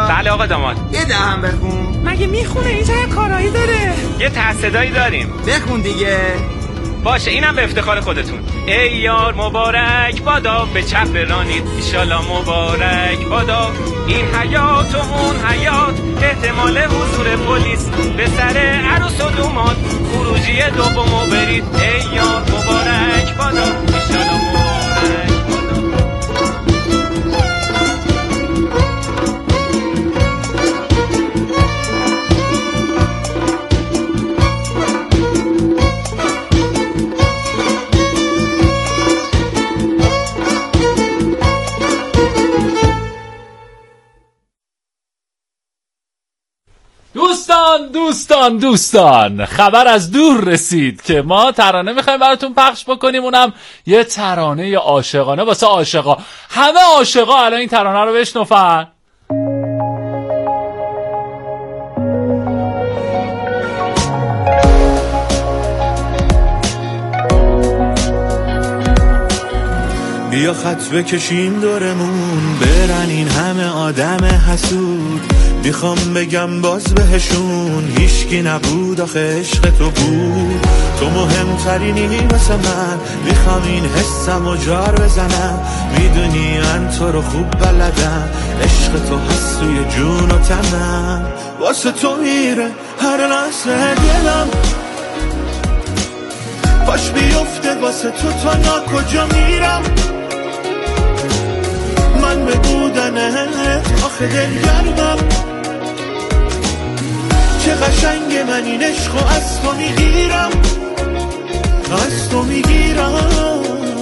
بله آقا داماد. یه دهم بخون. مگه میخونه؟ این چه کارایی داره؟ یه تصدایی داریم. بخون دیگه. باشه اینم به افتخار خودتون. ای یار مبارک بادا به چپ رانید ایشالا مبارک بادا این حیات و اون حیات احتمال حضور پلیس به سر عروس و دوماد خروجی دومو برید ای یار مبارک بادا ایشالا مبارک دوستان خبر از دور رسید که ما ترانه میخوایم براتون پخش بکنیم، اونم یه ترانه عاشقانه واسه عاشقا. همه عاشقا الان این ترانه رو بشنفن. بیا خط بکشیم دورمون برن این همه آدم حسود، میخوام بگم باز بهشون هیچکی نبود آخه عشق تو بود، تو مهمترینی واسه من، میخوام این حسم و جار بزنم، میدونی من تو رو خوب بلدم، عشق تو هست توی جون و تنم، واسه تو میره هر لحظه دلم، باش بیفته واسه تو تا نا کجا میرم، من به بودنت آخه دلگرمم، چه قشنگ من این عشقو از تو میگیرم، از تو میگیرم.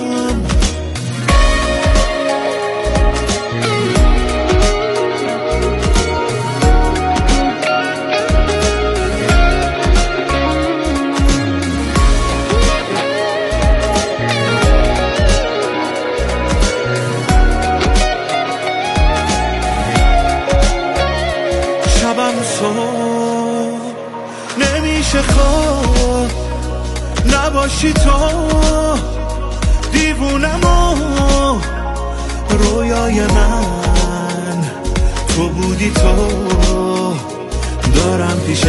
نمیشه خواب نباشی تو، دیوونمو رویای من تو بودی، تو دارم پیشت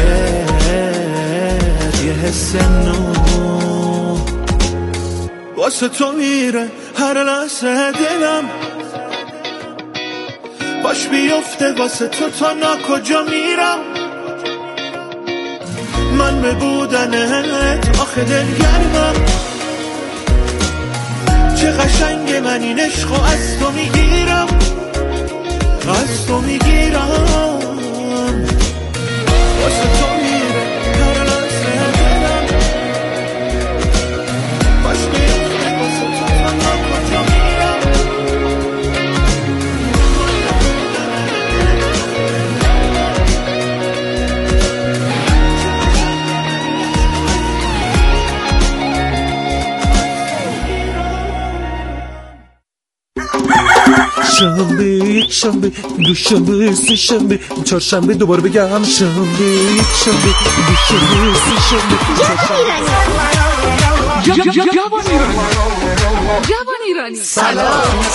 یه حس نو، واسه تو میره هر لحظه دلم، باش بیفته واسه تو تا نا کجا میرم، من به بودنت آخه دلگرمم، چه قشنگ من این عشقو از تو میگیرم، از تو میگیرم، واسه تو میره هر لحظه دلم، باش بیفته واسه تو تا نا کجا میرم. شنبه یک شنبه دوشنبه سه شنبه چهارشنبه دوباره بگم شنبه یک شنبه دوشنبه سه شنبه جوان ایرانی سلام.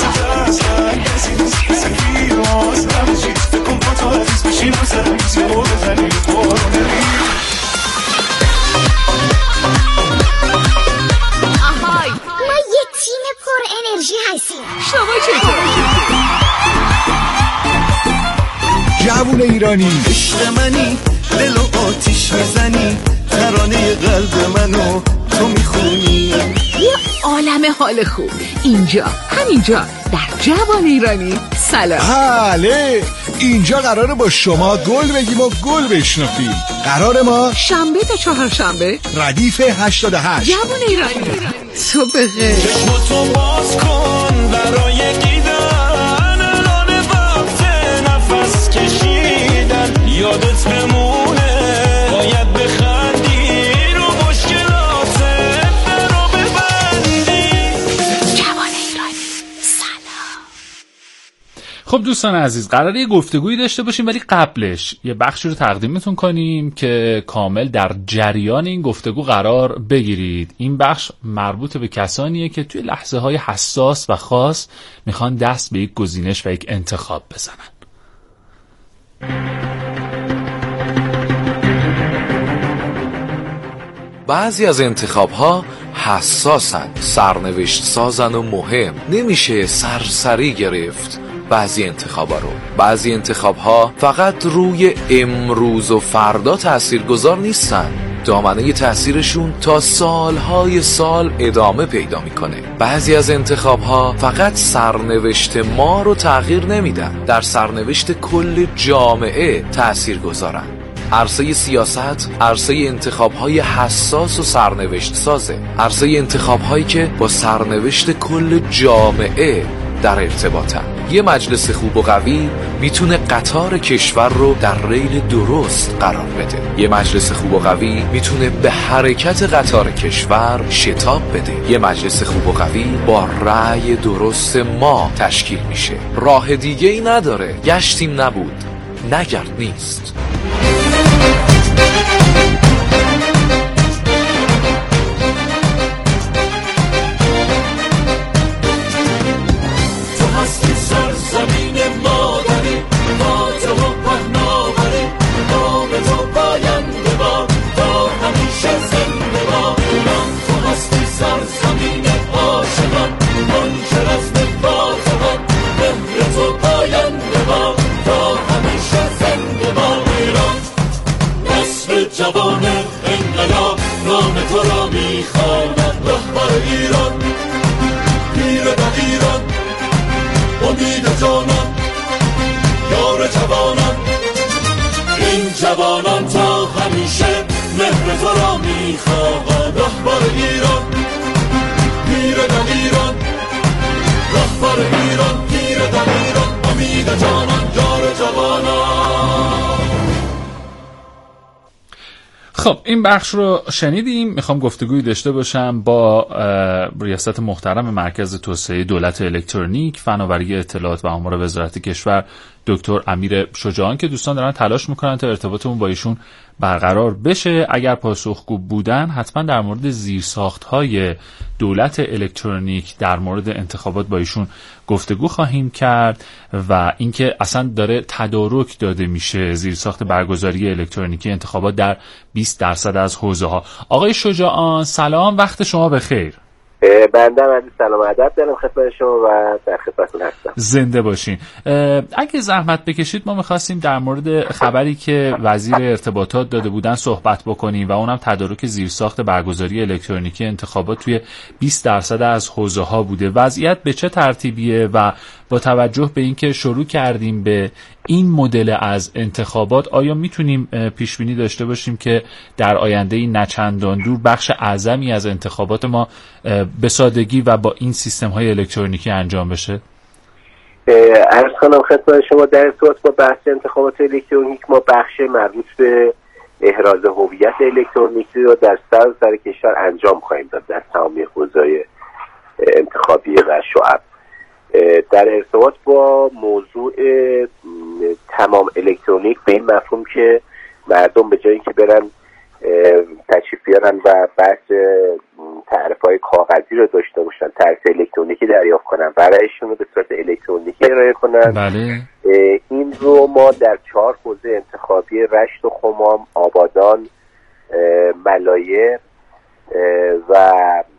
آهای ما یه تیم پر انرژی هستیم. شما چطور؟ جوون ایرانی عشق منی دل و آتیش میزنی، ترانه قلب منو تو میخونی، یه عالم حال خوب اینجا همینجا در جوان ایرانی. سلام. بله اینجا قراره با شما گل بگیم و گل بشنفیم. قرار ما شنبه تا چهارشنبه ردیف 88 جوان ایرانی. تو بخیر. چشماتو باز کن برای دیدن، الان وقت نفس کشیدن، یادت بمونه باید بخندی رو مشکلاتت رو ببندی. جوان ایرانی. سلام. خب دوستان عزیز قراره یه گفتگویی داشته باشیم، ولی قبلش یه بخشی رو تقدیمتون کنیم که کامل در جریان این گفتگو قرار بگیرید. این بخش مربوط به کسانیه که توی لحظه های حساس و خاص میخوان دست به یک گزینش و یک انتخاب بزنن. بعضی از انتخاب‌ها حساسن، سرنوشت سازن و مهم، نمیشه سرسری گرفت بعضی انتخاب‌ها فقط روی امروز و فردا تاثیرگذار نیستن، دامنه تأثیرشون تا سالهای سال ادامه پیدا میکنه. بعضی از انتخاب‌ها فقط سرنوشت ما رو تغییر نمیدن، در سرنوشت کل جامعه تأثیر گذارن. عرصه سیاست عرصه انتخاب‌های حساس و سرنوشت سازه، عرصه انتخاب‌هایی که با سرنوشت کل جامعه در ارتباطن. یه مجلس خوب و قوی میتونه قطار کشور رو در ریل درست قرار بده. یه مجلس خوب و قوی میتونه به حرکت قطار کشور شتاب بده. یه مجلس خوب و قوی با رأی درست ما تشکیل میشه. راه دیگه ای نداره. گشتیم نبود، نگرد نیست. جوان انقلاب نام تو را میخوانم، رهبر ایران، پیر ایران، امید جانان، یار جوانان. این جوانان تا همیشه مهر تو را میخوانم، رهبر ایران، پیر ایران، رهبر ایران، پیر ایران، امید جانان، یار جوانان. خب این بخش رو شنیدیم. میخوام گفتگوی داشته باشم با ریاست محترم مرکز توسعه دولت الکترونیک، فناوری اطلاعات و آمار وزارت کشور، دکتر امیر شجاعان، که دوستان دارن تلاش میکنن تا ارتباطمون با ایشون برقرار بشه. اگر پاسخگو بودن حتما در مورد زیرساخت‌های دولت الکترونیک، در مورد انتخابات با ایشون گفتگو خواهیم کرد و اینکه اصلا داره تدارک داده میشه زیرساخت برگزاری الکترونیکی انتخابات در 20% از حوزه‌ها. آقای شجاعان سلام، وقت شما بخیر. بنده عزیز سلام ادب دارم خدمت شما و در خدمتتون هستم. زنده باشین. اگه زحمت بکشید ما می‌خواستیم در مورد خبری که وزیر ارتباطات داده بودن صحبت بکنیم و اونم تدارک زیرساخت برگزاری الکترونیکی انتخابات توی 20% از حوزه‌ها بوده. وضعیت به چه ترتیبیه و با توجه به اینکه شروع کردیم به این مدل از انتخابات آیا میتونیم پیش بینی داشته باشیم که در آینده نچندان دور بخش اعظمی از انتخابات ما به سادگی و با این سیستم‌های الکترونیکی انجام بشه؟ عرض کنم خدمت شما در ارتباط با بحث انتخابات الکترونیک ما بخش مربوط به احراز هویت الکترونیکی رو در سر کشور انجام خواهیم داد در تمام حوزه‌های انتخابی و شعب. در ارتباط با موضوع تمام الکترونیک به این مفهوم که مردم به جایی که برن تشریف بیارن و بحث تعرفه‌های کاغذی رو داشته باشن، تعرفه الکترونیکی دریافت کنن، برایشون رو به صورت الکترونیکی ارائه کنن. بله. این رو ما در 4 حوزه انتخابی رشت و خمام، آبادان، ملایر و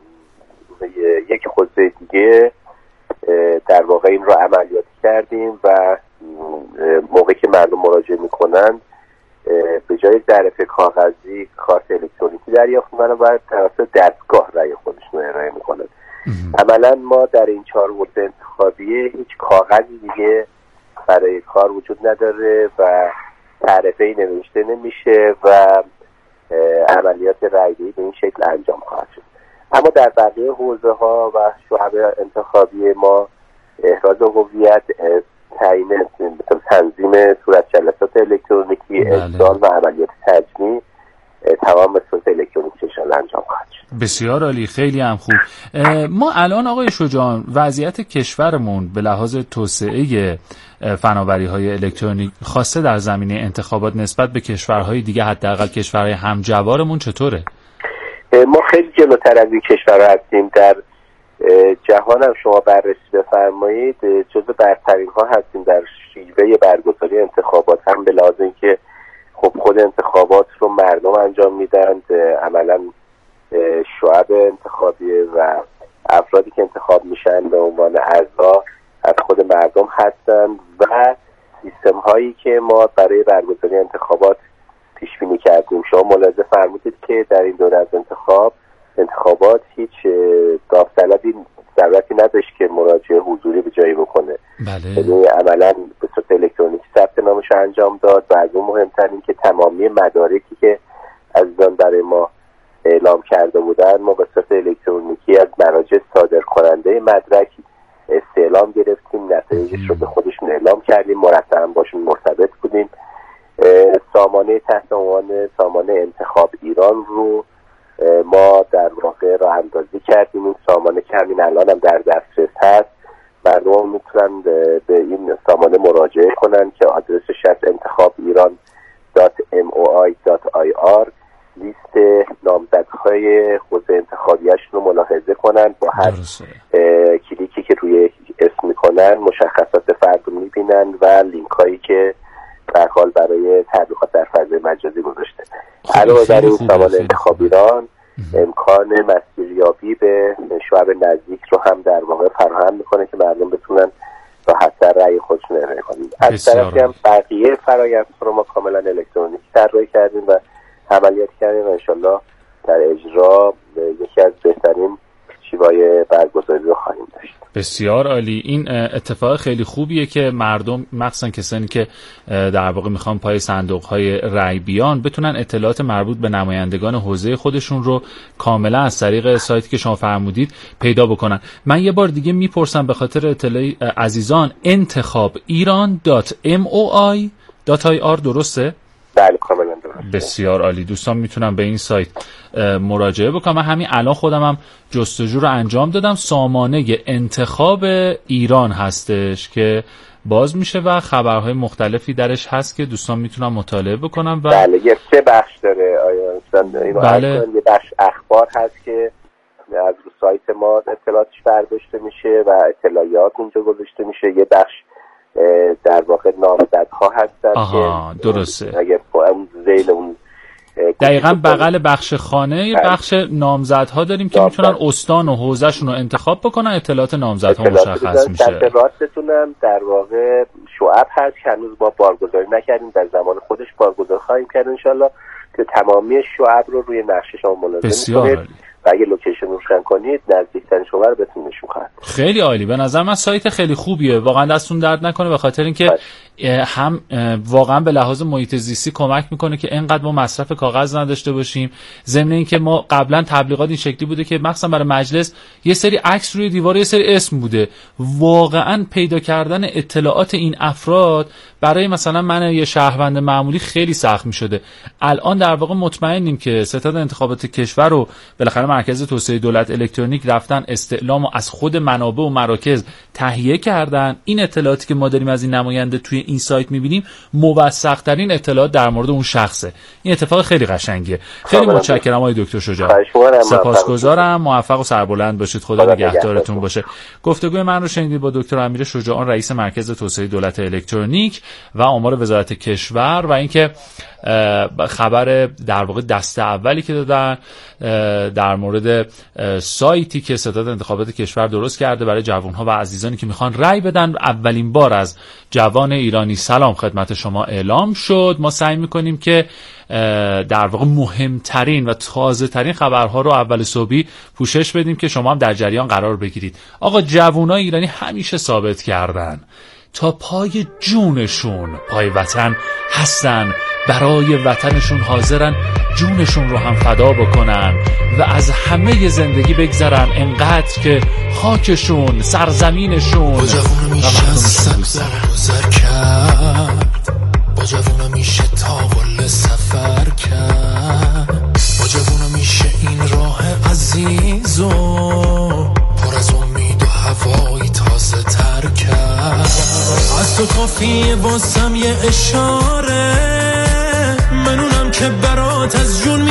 یک حوزه دیگه در واقع این رو عملیاتی کردیم و موقعی که مردم مراجعه میکنن به جای تعرفه کاغذی کارت الکترونیکی دریافت میکنن و توسط دستگاه رأی خودشون رو ارائه میکنن. عملا ما در این 4 حوزه انتخابی هیچ کاغذی دیگه برای کار وجود نداره و تعرفه‌ای نوشته نمیشه و عملیات رأی‌دهی به این شکل انجام خواهد شد. اما در بقیه حوزه ها و شعب انتخابی ما احراز هویت، تعیین تنظیم صورت جلسات الکترونیکی، ارسال و عملیات تجمیع تمام به صورت الکترونیکی انجام خواهد شد. بسیار عالی، خیلی هم خوب. ما الان آقای شجاعان وضعیت کشورمون به لحاظ توسعه فناوری‌های الکترونیک خاصه در زمینه انتخابات نسبت به کشورهای دیگه، حداقل کشورهای همجوارمون، چطوره؟ ما خیلی جلوتر از این کشورها هستیم. در جهان هم شما بررسی بفرمایید جزو برترین ها هستیم در شیوه برگزاری انتخابات، هم به لحاظ اینکه خب خود انتخابات رو مردم انجام میدن، عملا شعب انتخابیه و افرادی که انتخاب میشن به عنوان اعضا از خود مردم هستند و سیستم هایی که ما برای برگزاری انتخابات پیش بینی کردیم. شما ملاحظه فرمودید که در این دوره از انتخابات هیچ داوطلبی ضرورتی نداشت که مراجعه حضوری به جایی بکنه. یعنی عملا به صورت الکترونیکی ثبت نامش انجام داد و از اون مهمتر این که تمامی مدارکی که عزیزان برای ما اعلام کرده بودن ما به صورت الکترونیکی از مراجع صادر کننده مدرک استعلام گرفتیم، نتایجش رو به خودشون اعلام کردیم، مرتبا باشون مرتبط بودیم. سامانه تحت عنوان سامانه انتخاب ایران رو ما در واقع راه اندازی کردیم. این سامانه که همین الان هم در دسترس هست، مردم میتونن به این سامانه مراجعه کنن که آدرسش از انتخابیران.moi.ir لیست نامزدهای حوزه انتخابیه‌شون رو ملاحظه کنن. با هر کلیکی که روی اسم میکنن مشخصات فرد رو میبینن و لینک هایی که در حال برای تبلیغات در فضای مجازی گذاشته. علاوه بر این سامانه انتخاب ایران امکان مسیریابی به شعب نزدیک رو هم در واقع فراهم میکنه که مردم بتونن راحت‌تر رأی خودشون ارائه کنن. از طرفی هم بقیه فرآیند رو ما کاملا الکترونیکی طراحی کردیم و عملیات کردیم و انشالله در اجرا یکی از بهترین شیوه‌های برگزاری رو خواهیم داشت. بسیار عالی. این اتفاق خیلی خوبیه که مردم مخصوصا کسانی که در واقع میخوان پای صندوق‌های رای بیان بتونن اطلاعات مربوط به نمایندگان حوزه خودشون رو کاملا از طریق سایتی که شما فرمودید پیدا بکنن. من یه بار دیگه میپرسم به خاطر اطلاع عزیزان، انتخابیران.moi.ir درسته؟ بله کاملا درسته. بسیار عالی. دوستان میتونن به این سایت مراجعه بکنم. من همین الان خودم هم جستجو رو انجام دادم. سامانه انتخاب ایران هستش که باز میشه و خبرهای مختلفی درش هست که دوستان میتونن مطالعه بکنن. و بله یه 3 بخش داره بله. یه بخش اخبار هست که از رو سایت ما اطلاعاتش برداشته میشه و اطلاعات اونجا گذاشته میشه. یه بخش در واقع نامزدها هستن که درسته اگه زیل اون دقیقاً بغل بخش خانه یه بخش نامزدها داریم که میتونن استان و حوزه‌شون رو انتخاب بکنن. اطلاعات نامزدها مشخص میشه. در راستتونم در واقع شعب هست که هنوز ما بارگذاری نکردیم، در زمان خودش بارگذاری خواهیم کرد انشالله که تمامی شعب رو روی نقشه شما ملاحظه کنید و اگه لوکیشن روشن کنید نزدیکترین شما رو بهتون نشون خواهد. خیلی عالی. به نظر من سایت خیلی خوبیه، واقعا دستون درد نکنه، به خاطر اینکه هم واقعا به لحاظ محیط زیستی کمک میکنه که اینقدر ما مصرف کاغذ نداشته باشیم. ضمن اینکه ما قبلا تبلیغات این شکلی بوده که مثلا برای مجلس یه سری عکس روی دیوار یه سری اسم بوده. واقعا پیدا کردن اطلاعات این افراد برای مثلا من یه شهروند معمولی خیلی سخت میشده. الان در واقع مطمئنیم که ستاد انتخابات کشور رو بالاخره مرکز توسعه دولت الکترونیک رفتن استعلام و از خود منابع و مراکز تهیه کردن. این اطلاعاتی که ما داریم از این نماینده توی این سایت میبینیم موثق ترین اطلاعات در مورد اون شخصه. این اتفاق خیلی قشنگیه. خیلی متشکرم آقای دکتر شجاع. سپاسگزارم. موفق و سربلند باشید. خدا نگهدارتون باشه. گفتگوی من رو شنیدید با دکتر امیر شجاعان، رئیس مرکز توسعه دولت الکترونیک و آمار وزارت کشور، و اینکه خبر در واقع دسته اولی که دادن در مورد سایتی که ستاد انتخابات کشور درست کرده برای جوانها و عزیزانی که میخوان رأی بدن. اولین بار از جوان ایرانی سلام خدمت شما اعلام شد. ما سعی میکنیم که در واقع مهمترین و تازه ترین خبرها رو اول صبحی پوشش بدیم که شما هم در جریان قرار بگیرید. آقا جوانای ایرانی همیشه ثابت کردن تا پای جونشون پای وطن هستن، برای وطنشون حاضرن جونشون رو هم فدا بکنن و از همه زندگی بگذرن، انقدر که خاکشون، سرزمینشون با جوونا میشه سفر کرد، با جوونا میشه تاول سفر کرد، با جوونا میشه این راه عزیز و پر از امید و هوایی تازه تر کرد. از تو کافیه واسم یه اشاره، منونم که برات از جون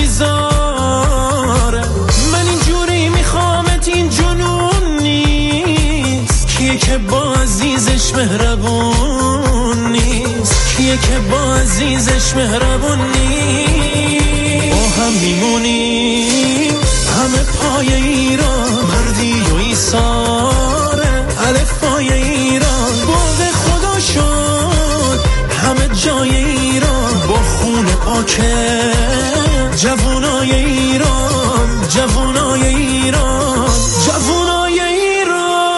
میذاره. من اینجوری میخوامت، این جنون نیست. کیه که با عزیزش مهربون نیست؟ کیه که با عزیزش مهربون نیست؟ با هم میمونیم همه پای ایران، مردی و ایثاره الفای ایران، باغ خدا شد همه جای ایران، با خون پاکه جوانای ایران، جوانای ایران، جوانای ایران.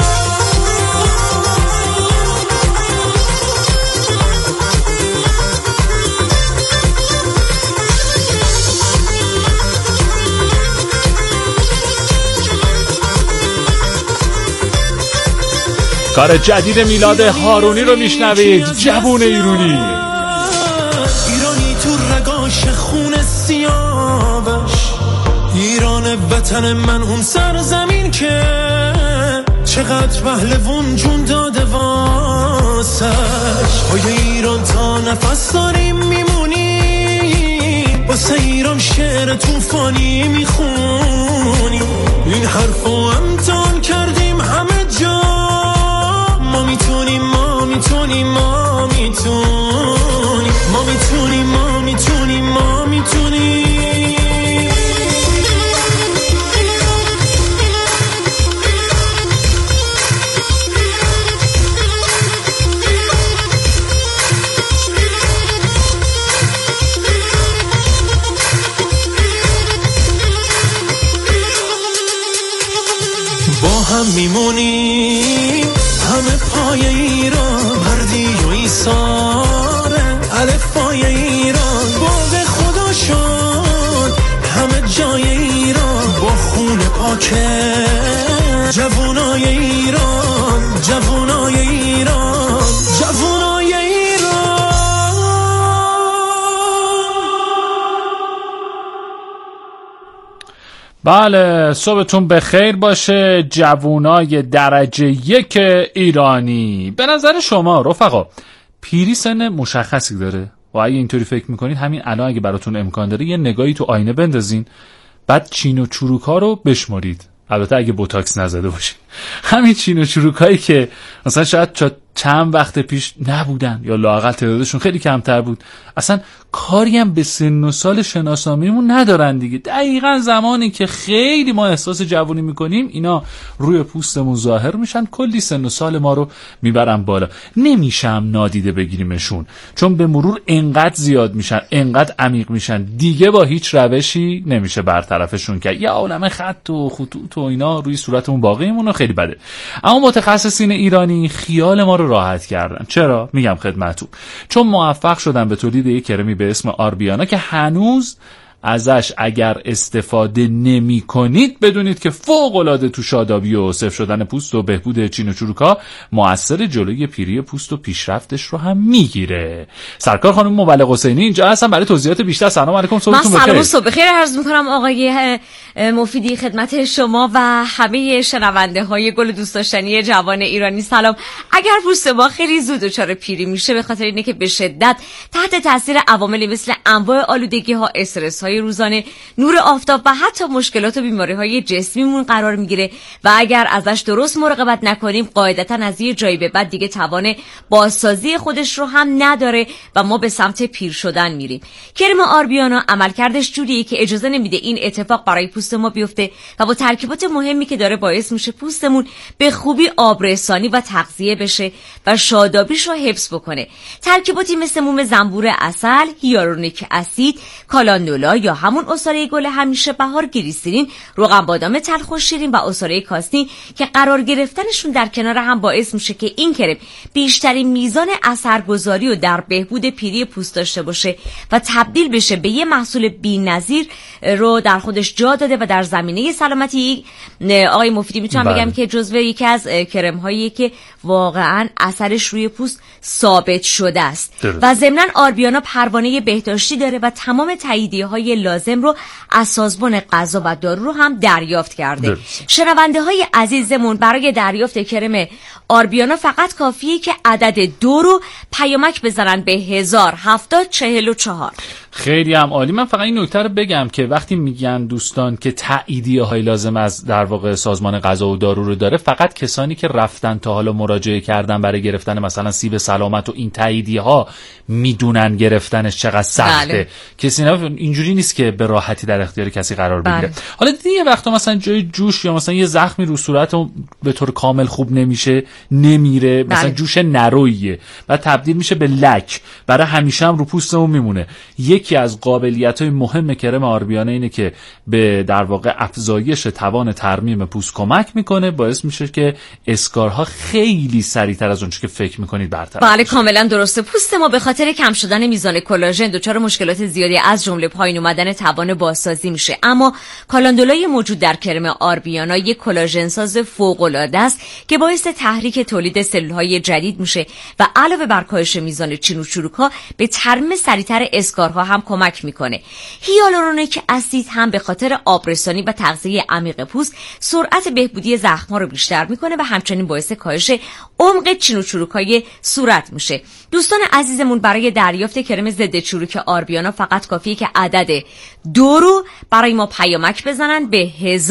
کار جدید میلاد هارونی رو میشنوید، جوون ایرانی. ایرانی تو رگاش خون سیاوش، ایران وطن من اون سرزمین که چقدر پهلوان جون داده واسش. پای ایران تا نفس داریم میمونیم، واسه ایران شعر توفانی میخونیم. این حرفو امتحان کردیم همه جا، ما میتونیم، ما میتونیم، ما میتونیم، ما میتونیم، ما میتونیم، ما میتونیم. با هم میمونیم همه پای ایران، مردی و ایثاره الفای ایران، باغ خدا شد همه جای ایران، با خون پاکه جوانای ایران، جوانای ایران، جوانای ایران. بله، صبحتون بخیر باشه جوونای درجه 1 ایرانی. به نظر شما رفقا پیری سن مشخصی داره؟ و اگه اینطوری فکر میکنید همین الان اگه براتون امکان داره یه نگاهی تو آینه بندازین، بعد چین و چروک ها رو بشمارید. البته اگه بوتاکس نزده باشید. همین چین و چروک هایی که مثلا شاید چند وقت پیش نبودن یا لااقل تعدادشون خیلی کمتر بود، اصلا کاری هم به سن و سال شناسنامه‌مون ندارن دیگه. دقیقاً زمانی که خیلی ما احساس جوانی میکنیم اینا روی پوستمون ظاهر میشن، کلی سن و سال ما رو میبرن بالا. نمیشم نادیده بگیریمشون، چون به مرور انقدر زیاد میشن، انقدر عمیق میشن، دیگه با هیچ روشی نمیشه برطرفشون کرد. یه عالمه خط و خطوط و اینا روی صورتمون باقی میمونه، خیلی بده. اما متخصصین ایرانی خیال ما رو راحت کردن. چرا؟ میگم خدمتتون، چون موفق شدن به تولید یک کرمی به اسم آربیانا که هنوز ازش اگر استفاده نمی کنید بدونید که فوق‌العاده تو شادابی و صفر شدن پوست و بهبود چین و چروکا مؤثر جلوی پیری پوست و پیشرفتش رو هم میگیره. سرکار خانم مبلغ حسینی اینجا هستن برای توضیحات بیشتر. سلام علیکم، صبحتون بخیر. سلام و صبح بخیر عرض می‌کنم آقای مفیدی خدمت شما و همه شنونده های گل دوست داشتنی جوان ایرانی. سلام. اگر پوست ما خیلی زود دچار پیری میشه به خاطر اینه که به شدت تحت تاثیر عواملی مثل انواع آلودگی ها، استرس های روزانه، نور آفتاب و حتی مشکلات و بیماری های جسمیمون قرار میگیره و اگر ازش درست مراقبت نکنیم قاعدتا از یه جایی به بعد دیگه توان بازسازی خودش رو هم نداره و ما به سمت پیر شدن میریم. کرم آربیانا عملکردش جوریه که اجازه نمیده این اتفاق برای پوست ما بیفته و با ترکیبات مهمی که داره باعث میشه پوستمون به خوبی آبرسانی و تغذیه بشه و شادابیش رو حفظ بکنه. ترکیباتی مثل موم زنبور عسل، هیالورونیک اسید، کالاندولا یا همون عصاره گل همیشه بهار، گلیسرین، روغن بادام تلخ و شیرین و عصاره کاسنی که قرار گرفتنشون در کنار هم باعث میشه که این کرم بیشترین میزان اثرگذاری و در بهبود پیری پوست داشته باشه و تبدیل بشه به یه محصول بی‌نظیر رو در خودش جا داده و در زمینه سلامتی آقای مفیدی میتونم بگم که جزو یکی از کرم هایی که واقعا اثرش روی پوست ثابت شده است و ضمناً آربیانا پروانه بهداشتی داره و تمام تاییدیه های لازم رو از سازمان غذا و دارو رو هم دریافت کرده. شنونده های عزیزمون برای دریافت کرم آربیانا فقط کافیه که عدد 2 رو پیامک بزنن به 107044. خیلی هم عالی. من فقط این نکته رو بگم که وقتی میگن دوستان که تاییدیه های لازم از در واقع سازمان غذا و دارو رو داره، فقط کسانی که رفتن تا حالا مراجعه کردن برای گرفتن مثلا سیب سلامت و این تاییدیه ها میدونن گرفتنش چقدر سخته. بله. کسی اینجوری نیست که به راحتی در اختیار کسی قرار بگیره. حالا دیدی یه وقتا مثلا جای جوش یا مثلا یه زخمی رو صورت به طور کامل خوب نمیشه، نمیره، مثلا جوش نرویه بعد تبدیل میشه به لک، برای همیشه هم رو پوستمون میمونه. یکی از قابلیت‌های مهم کرم آربیانه اینه که به در واقع افزایش توان ترمیم پوست کمک میکنه، باعث میشه که اسکارها خیلی سریعتر از اونچه که فکر میکنید برطرف. بله کاملا درسته. پوست ما به خاطر کم شدن میزان کلاژن دچار مشکلات زیادی از جمله پایین اومدن توان بازسازی میشه، اما کالاندولای موجود در کرم آربیانا یک کلاژن ساز فوق العاده است که باعث تحریک تولید سلول‌های جدید میشه و علاوه بر کاهش میزان چین و چروک‌ها به ترمیم سریعتر اسکارها هم کمک میکنه. هیالورونیک اسید هم به خاطر آبرسانی و تغذیه عمیق پوست سرعت بهبودی زخم‌ها رو بیشتر میکنه و همچنین باعث کاهش عمق چین و چروک‌های صورت میشه. دوستان عزیزمون برای دریافت کرم ضد چروک آربیانا فقط کافیه که عدد 2 رو برای ما پیامک بزنن به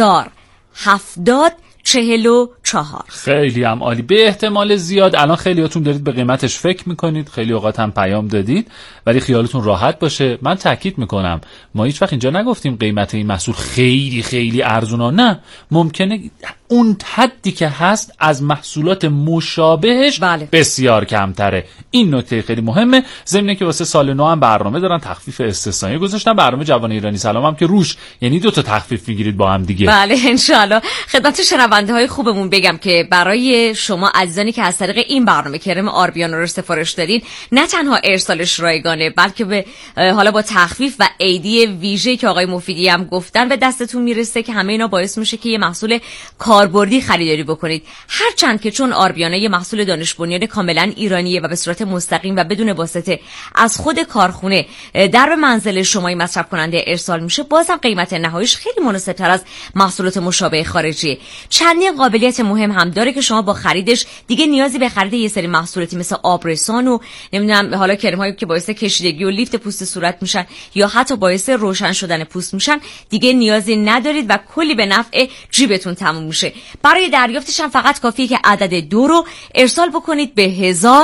107044. خیلی هم عالی. به احتمال زیاد الان خیلیاتون دارید به قیمتش فکر میکنید، خیلی اوقات هم پیام دادید، ولی خیالتون راحت باشه. من تاکید میکنم ما هیچ وقت اینجا نگفتیم قیمت این محصول خیلی خیلی ارزونه، نه، ممکنه اون حدی که هست از محصولات مشابهش بسیار کمتره. این نکته خیلی مهمه. ضمن که واسه سال نو هم برنامه دارن، تخفیف استثنایی گذاشتن، برنامه جوان ایرانی سلام هم که روش، یعنی 2 تا تخفیف میگیرید با هم دیگه. بله ان شاء الله. خدمت شنونده های خوبمون بگم که برای شما عزیزانی که از طریق این برنامه کرم آربیانا رو سفارش دادین، نه تنها ارسالش رایگانه بلکه به حالا با تخفیف و ایدی ویژه‌ای که آقای مفیدی هم گفتن به دستتون میرسه که همه اینا باعث میشه که یه محصول کاربردی خریداری بکنید. هرچند که چون آربیانا یه محصول دانش بنیان کاملا ایرانیه و به صورت مستقیم و بدون واسطه از خود کارخونه در به منزل شمای مصرف کننده ارسال میشه، بازم قیمت نهاییش خیلی مناسب‌تر از محصولات مشابه خارجی. چندین قابلیت مهم هم داره که شما با خریدش دیگه نیازی به خرید یه سری محصولاتی مثل آبرسان و نمیدونم حالا کرم‌هایی که باعث کشیدگی و لیفت پوست صورت میشن یا حتی باعث روشن شدن پوست میشن دیگه نیازی ندارید و کلی به نفع جیبتون تموم میشه. برای دریافتش هم فقط کافیه که عدد 2 رو ارسال بکنید به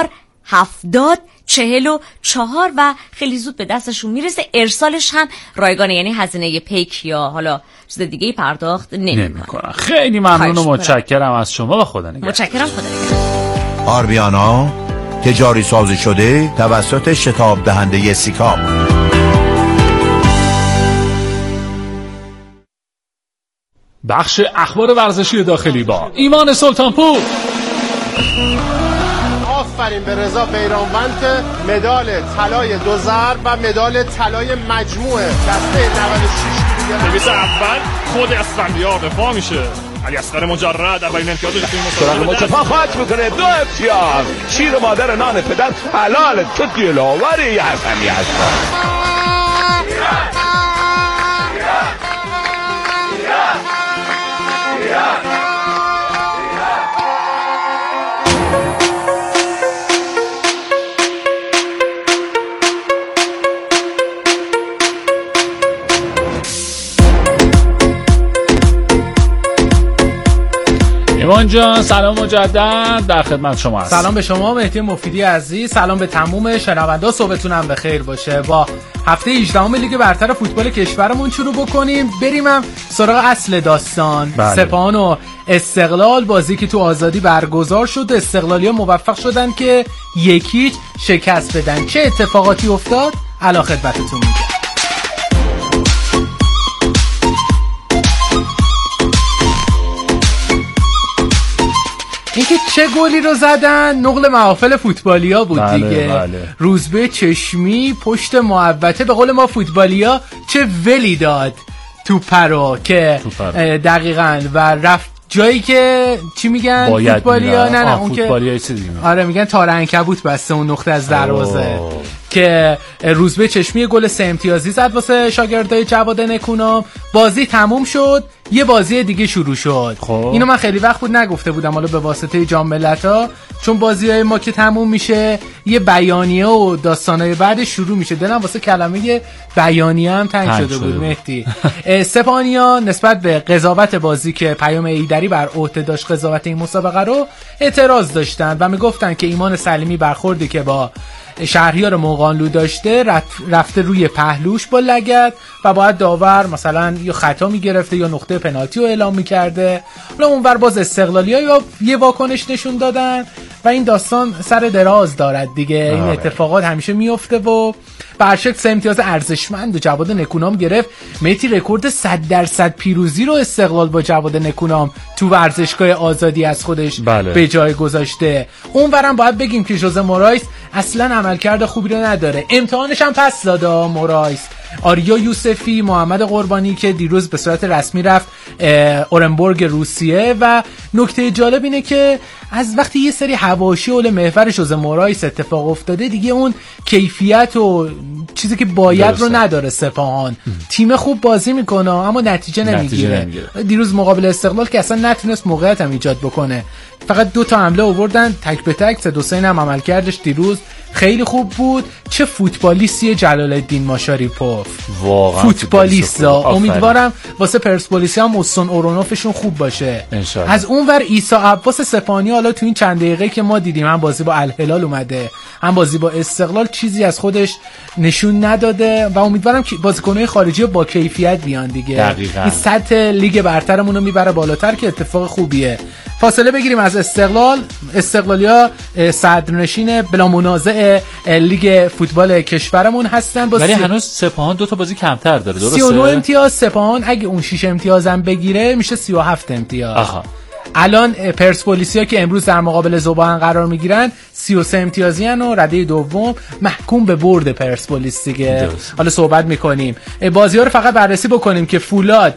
107044 و خیلی زود به دستشون میرسه. ارسالش هم رایگانه، یعنی هزینه پیک یا حالا چیز دیگه پرداخت نمیکنن. خیلی ممنون و متشکرم از شما و خدا نگهدار. متشکرم، خدا نگهدار. آربیانا تجاری سازی شده توسط شتاب دهنده سیکاپ. بخش اخبار ورزشی داخلی با ایمان سلطانپور. آفرین به رضا بیرانوند که مدال طلای 2 ضرب و مدال طلای مجموعه دسته 96 دیگه اول خود اسفندیار دفاع میشه. علی اصغر مجرد اولین امتیاز رو توی مسابقه متفاوت میکنه. 2 امتیاز. شیر مادر نان پدر حلال تو دلاوری یه حسنی هست. ایمان جان سلام مجدد در خدمت شما هست. سلام به شما مهدی مفیدی عزیز، سلام به تمام شنوندا، صبحتون هم بخیر باشه. با هفته 18 لیگ برتر فوتبال کشورمون شروع بکنیم. بریم سراغ اصل داستان. بله. سپاهان و استقلال بازی که تو آزادی برگزار شد، استقلالی‌ها موفق شدن که 1-0 شکست بدن. چه اتفاقاتی افتاد؟ الان خدمتتون میگم. اینکه چه گلی رو زدن نقل محافل فوتبالیا بود. بله، دیگه بله. روزبه چشمی پشت محوطه به قول ما فوتبالیا چه ولی داد توپ رو که دقیقاً و رفت جایی که چی میگن فوتبالیا؟ نه اون که آره میگن تار عنکبوت بسته اون نقطه از دروازه که روزبه چشمی گل 3 امتیازی زد واسه شاگردای جواد نکونام. بازی تموم شد، یه بازی دیگه شروع شد. اینو من خیلی وقت بود نگفته بودم، حالا به واسطه جام ملت‌ها چون بازی‌های ما که تموم میشه یه بیانیه و داستانای بعد شروع میشه. دلم واسه کلمه بیانیه هم تنگ شده بود مهدی. اسپانیا نسبت به قضاوت بازی که پیام ایدری بر عهده داشت قضاوت این مسابقه رو اعتراض داشتن و میگفتن که ایمان سلیمی برخوردی که با شهریار موقعانلو داشته رفته روی پهلوش با لگد و باید داور مثلا یا خطا میگرفته یا نقطه پنالتی رو اعلام میکرده. حالا اونور باز استقلالی‌ها یه واکنش نشون دادن و این داستان سر دراز دارد دیگه. این اتفاقات همیشه میفته و برشک 3 امتیاز ارزشمند و جواد نکونام گرفت. میتی رکورد 100% پیروزی رو استقلال با جواد نکونام تو ورزشگاه آزادی از خودش به جای گذاشته. اونورم باید بگیم که ژوزه مورایس اصلا عملکرد خوبی رو نداره. امتحانش هم پس داده مورایس. آریا یوسفی، محمد قربانی که دیروز به صورت رسمی رفت اورنبورگ روسیه و نکته جالب اینه که از وقتی یه سری حواشی حول محور ژوزه مورایس اتفاق افتاده دیگه اون کیفیت و چیزی که باید رو نداره. سپاهان تیم خوب بازی میکنه اما نتیجه نمیگیره. دیروز مقابل استقلال که اصلا نتونست موقعیت هم ایجاد بکنه، فقط 2 تا حمله آوردن تک به تک. سدوسین هم عمل کردش دیروز خیلی خوب بود. چه فوتبالیستی جلال الدین ماشاریپوف، واقعا فوتبالیست. امیدوارم واسه پرسپولیس هم استون اورونوفشون خوب باشه. از اونور عیسی عباس سپاهانی حالا تو این چند دقیقه که ما دیدیم هم بازی با الهلال اومده هم بازی با استقلال چیزی از خودش نشون نداده و امیدوارم که بازیکن‌های خارجی با کیفیت بیان دیگه. دقیقاً. این سطح لیگ برترمون رو میبره بالاتر که اتفاق خوبیه. فاصله بگیریم از استقلال. استقلالیا صدرنشین بلا منازع لیگ فوتبال کشورمون هستن، ولی هنوز سپاهان 2 تا بازی کمتر داره. درسته؟ 39 امتیاز سپاهان. اگه اون 6 امتیازم بگیره میشه 37 امتیاز. آها. الان پرسپولیسیا که امروز در مقابل ذوبان قرار میگیرن 33 امتیازی ان و رده دوم محکوم به برد پرسپولیس دیگه. حالا صحبت میکنیم. بازی‌ها رو فقط بررسی بکنیم که فولاد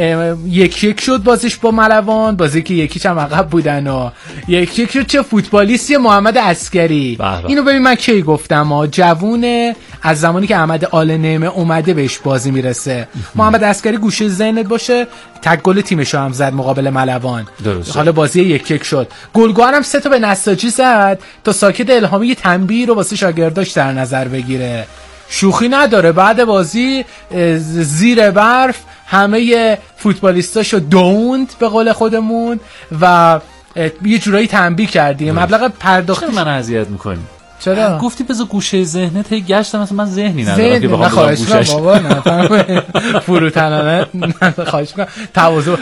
1-1 شد بازیش با ملوان، بازی که 1-1 هم عقب بودن و 1-1 شد. چه فوتبالیستی محمد عسکری. اینو ببین من کی گفتم جوونه از زمانی که احمد آل نعمه اومده بهش بازی میرسه. محمد عسکری گوشه ذهنت باشه تک گل تیمش هم زد مقابل ملوان. حالا بازی 1-1 شد. گلگوهر هم 3 تا به نساجی زد تا ساکت الهامی یه تنبیه رو واسه شاگرداش در نظر بگیره. شوخی نداره. بعد بازی زیر برف همه فوتبالیستاشو دوند به قول خودمون و یه جورایی تنبیه کردیم. مبلغ پرداختی چرا من اذیت می‌کنی؟ چرا؟ گفتی بذار گوشه ذهنت هی گشتم مثلا من ذهنی ندارم که بخوام گوشش بابا نه فروتنانه خواهش می‌کنم تواضع.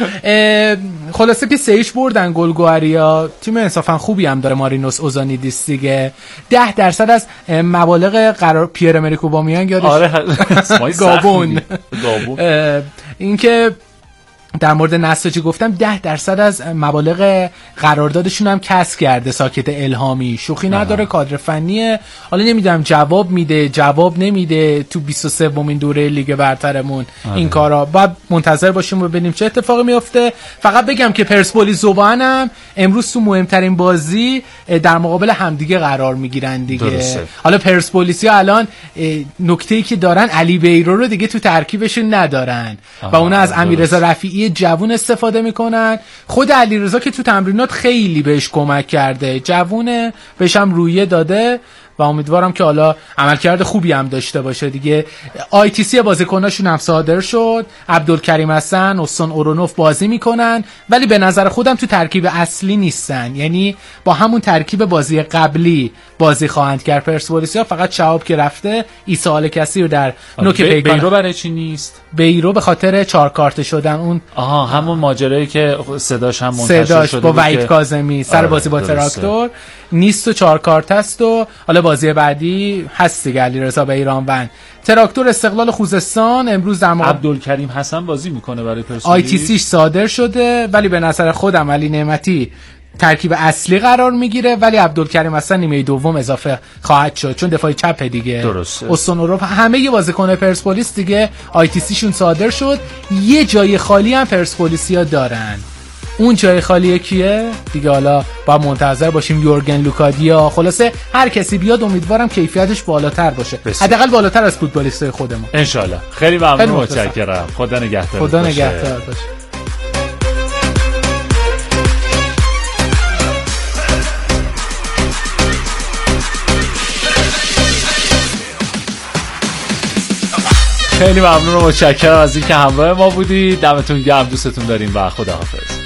خلاصه که 3-0 بردن گلگوهریا. تیم انصافا خوبی هم داره مارینوس اوزانیدیس دیگه. 10% از مبالغ قرار پیر امریک اوبامیانگ یادش گابون. اینکه در مورد نساجی گفتم 10% از مبالغ قراردادشون هم کسر کرده ساکت الهامی. شوخی نداره. کادر فنیه. حالا نمیدونم جواب میده جواب نمیده تو 23مین دوره لیگ برترمون. این کارا باید منتظر باشیم و ببینیم چه اتفاقی میفته. فقط بگم که پرسپولیس زوبان هم امروز تو مهمترین بازی در مقابل همدیگه قرار میگیرن دیگه. درسته. حالا پرسپولیسیا الان نکته‌ای که دارن علی بیرو رو دیگه تو ترکیبشون ندارن و اونا از امیررضا رفیعی جوون استفاده میکنن. خود علیرضا که تو تمرینات خیلی بهش کمک کرده، جوونه، بهش هم رویه داده و امیدوارم که حالا عملکرد خوبی هم داشته باشه دیگه. ITC بازیکناشون هم صادر شد. عبدالکریم حسن، استون اورونوف بازی میکنن ولی به نظر خودم تو ترکیب اصلی نیستن. یعنی با همون ترکیب بازی قبلی بازی خواهند کرد پرسپولیسیا. فقط شهاب که رفته، عیسی آلکسی رو در نوک پیکان. بیرو برای چی نیست؟ بیرو به خاطر 4 کارت شدن. اون همون ماجرایی که صداش هم منتشر شده با وحید کاظمی سر بازی با تراکتور نیست و 4 کارت است و حالا بازی بعدی هست دیگه. علیرضا بیرانوند. تراکتور استقلال خوزستان امروز در عبدالکریم حسن بازی میکنه برای پرسپولیس. ITC صادر شده ولی به نظر خودم علی نعمتی ترکیب اصلی قرار میگیره ولی عبدالکریم حسن نیمه دوم اضافه خواهد شد چون دفاعی چپ دیگه. درسته. استون اروپا همه بازیکن‌های پرسپولیس دیگه ITC شون صادر شد. یه جای خالی هم پرسپولیسیا دارن. اون جای خالیه کیه؟ دیگه حالا با منتظر باشیم. یورگن لوکادیا. خلاصه هر کسی بیاد امیدوارم کیفیتش بالاتر باشه. حداقل بالاتر از فوتبالیستای خودمون. ان شاء الله. خیلی ممنون، متشکرم. خدا نگهدار. خدا نگهدار باشه. خیلی ممنون و متشکرم از اینکه همراه ما بودید. دمتون گرم، دوستتون داریم و خداحافظ.